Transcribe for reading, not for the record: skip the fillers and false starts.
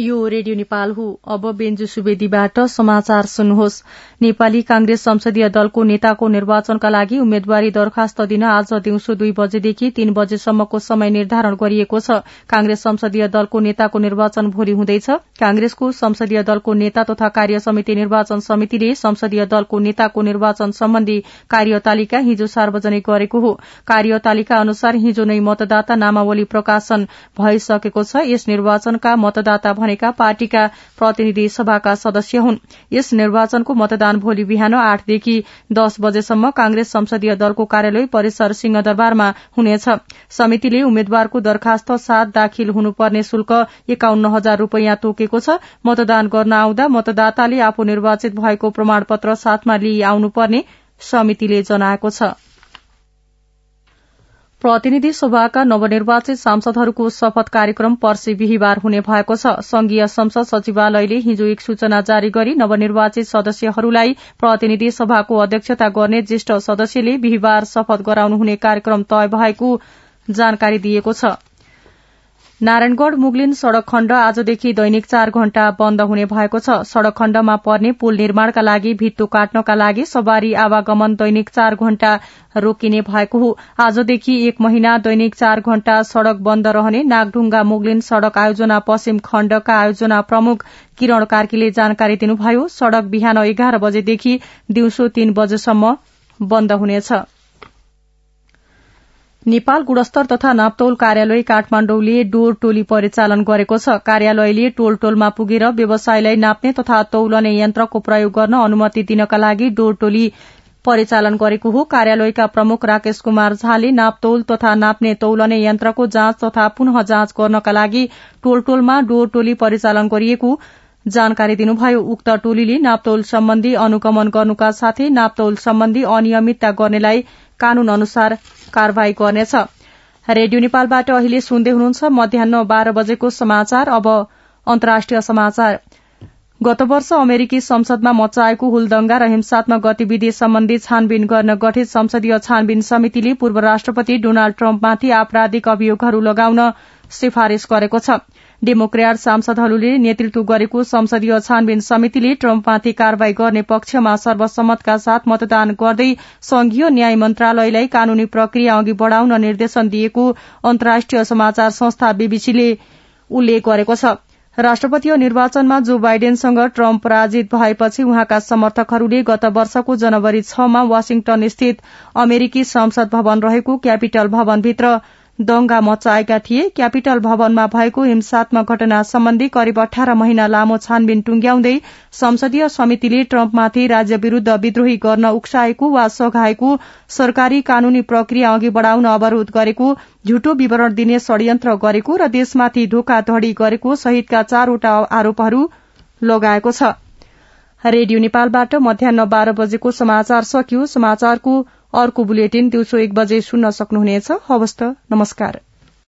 यो रेडियो नेपाल हो। अब बेन्जु सुवेदीबाट समाचार सुन्नुहोस्। नेपाली कांग्रेस संसदीय दलको नेताको निर्वाचनका लागि उम्मेद्वारी दरखास्त दिन आज दिउँसो 2 बजेदेखि 3 बजेसम्मको समय निर्धारण गरिएको छ। कांग्रेस संसदीय दलको नेताको निर्वाचन भोलि हुँदैछ। कांग्रेसको संसदीय दलको नेता तथा कार्य समिति निर्वाचन समितिले संसदीय दलको नेताको निर्वाचन सम्बन्धी कार्यतालिका हिजो सार्वजनिक गरेको हो। कार्यतालिका अनुसार हिजो नै मतदाता नामावली प्रकाशन भइसकेको छ। यस निर्वाचनका मतदाता भनेका पार्टीका प्रतिनिधि सभाका सदस्य हुन्। यस निर्वाचनको मतदान भोलि बिहान 8 देखि 10 बजेसम्म कांग्रेस संसदीय दलको कार्यालय परिसर सिंहदरबारमा हुनेछ। समितिले उम्मेद्वारको दरखास्त साथ दाखिल हुनुपर्ने शुल्क 51,000 रूपैयाँ तोकेको छ। मतदान गर्न आउँदा मतदाताले आफू निर्वाचित भएको प्रमाणपत्र साथमा लिई आउनुपर्ने समितिले जनाएको छ। प्रतिनिधि सभाका नवनिर्वाचित सांसदहरूको शपथ कार्यक्रम पर्सि बिहिबार हुने भएको छ। संघीय संसद सचिवालयले हिजो एक सूचना जारी गरी नवनिर्वाचित सदस्यहरूलाई प्रतिनिधि सभाको अध्यक्षता गर्ने ज्येष्ठ सदस्यले बिहिबार शपथ गराउनुहुने कार्यक्रम तय भएको जानकारी दिएको छ। नारायणगढ़ मुगलिन सड़क खण्ड आजदेखि दैनिक 4 घण्टा बन्द हुने भएको छ। सड़क खण्डमा पर्ने पुल निर्माणका लागि भित्तो काट्नका लागि सवारी आवागमन दैनिक 4 घण्टा रोकिने भएको हो। आजदेखि 1 महिना दैनिक 4 घण्टा सड़क बन्द रहने नागढुंगा मुगलिन सड़क आयोजना पश्चिम खण्डका आयोजना प्रमुख किरण कार्कीले जानकारी दिनुभयो। सड़क बिहान 11 बजेदेखि दिउँसो 3 बजेसम्म बन्द हुनेछ। नेपाल गुणस्तर तथा नापतौल कार्यालय काठमाण्डौले डोर टोली परिचालन गरेको छ। कार्यालयले टोल टोलमा पुगेर व्यवसायलाई नाप्ने तथा तौलने यन्त्रको प्रयोग गर्न अनुमति दिनका लागि डोर टोली परिचालन गरेको हो। कार्यालयका प्रमुख राकेश कुमार झाले नापतौल तथा नाप्ने तौलने यन्त्रको जाँच तथा पुनः जाँच गर्नका लागि टोल टोलमा डोर टोली परिचालन गरिएको जानकारी दिनुभयो। उक्त टोलीले नापतौल सम्बन्धी अनुगमन गर्नुका साथै नापतौल सम्बन्धी अनियमितता गर्नेलाई कानून अनुसार कार्यवाही गर्नेछ। रेडियो नेपालबाट अहिले सुन्दै हुनुहुन्छ मध्याह्न 12 बजेको समाचार। अब अन्तर्राष्ट्रिय समाचार। गत वर्ष अमेरिकी संसदमा मच्चाएको हुलदंगा र हिंसात्मक गतिविधि सम्बन्धी छानबिन गर्न गठित संसदीय छानबिन समितिले पूर्व राष्ट्रपति डोनाल्ड ट्रम्पमाथि आपराधिक अभियोगहरू लगाउन सिफारिश गरेको छ। डेमोक्र्याट सांसदहरूले नेतृत्व गरेको संसदीय छानबिन समितिले ट्रम्पमाथि कार्यवाही गर्ने पक्षमा सर्वसम्मतका साथ मतदान गर्दै संघीय न्याय मन्त्रालयलाई कानूनी प्रक्रिया अघि बढ़ाउन निर्देशन दिएको अन्तर्राष्ट्रिय समाचार संस्था बीबीसीले उल्लेख गरेको छ। राष्ट्रपतीय निर्वाचनमा जो बाइडेनसँग ट्रम्प पराजित भएपछि उहाँका समर्थकहरूले गत वर्षको जनवरी 6 मा वाशिंगटन स्थित अमेरिकी संसद भवन रहेको क्यापिटल भवनभित्र दंगा मच्चाएका थिए। क्यापिटल भवनमा भएको हिंसात्मक घटना सम्बन्धी करिब 18 महिना लामो छानबिन टुंग्याउँदै संसदीय समितिले ट्रम्पमाथि राज्य विरूद्ध विद्रोही गर्न उक्साएको वा सघाएको, सरकारी कानूनी प्रक्रिया अघि बढ़ाउन अवरोध गरेको, झुटो विवरण दिने षड्यन्त्र गरेको र देशमाथि धोखाधड़ी गरेको सहितका 4वटा आरोपहरू लगाएको छ। रेडियो नेपालबाट मध्याह्न 12 बजेको समाचार सकियो। समाचारको अर्को बुलेटिन दिउँसो 1 बजे सुन्न सक्नुहुनेछ। हवस् त, नमस्कार।